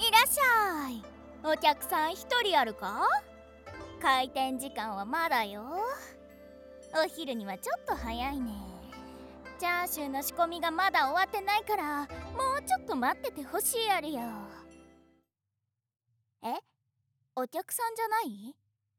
いらっしゃい。お客さん一人あるか？開店時間はまだよ。お昼にはちょっと早いね。チャーシューの仕込みがまだ終わってないから、もうちょっと待っててほしいやるよ。え、お客さんじゃない？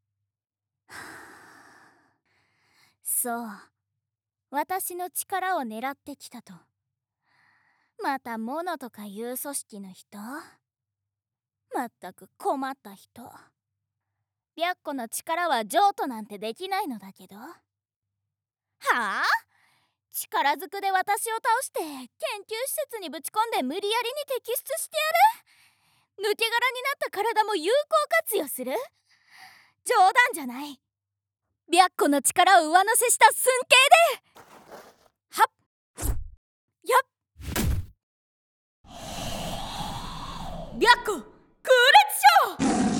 そう、私の力を狙ってきたと。またモノとかいう組織の人？まったく困った人。白虎の力は譲渡なんてできないのだけど。はあ？力ずくで私を倒して研究施設にぶち込んで無理やりに摘出してやる。抜け殻になった体も有効活用する？冗談じゃない。白虎の力を上乗せした寸慶で。はっやっ白虎空烈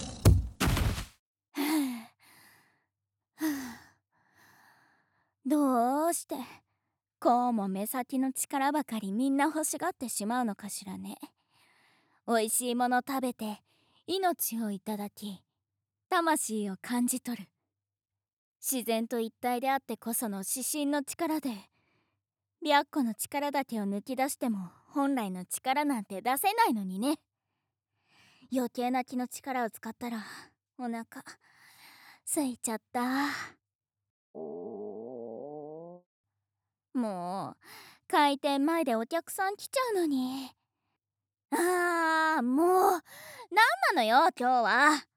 将。どうしてこうも目先の力ばかりみんな欲しがってしまうのかしらね。おいしいもの食べて命をいただき、魂を感じ取る。自然と一体であってこその指針の力で、白虎の力だけを抜き出しても本来の力なんて出せないのにね。余計な気の力を使ったらお腹空いちゃった。もう開店前でお客さん来ちゃうのに。もうなんなのよ今日は。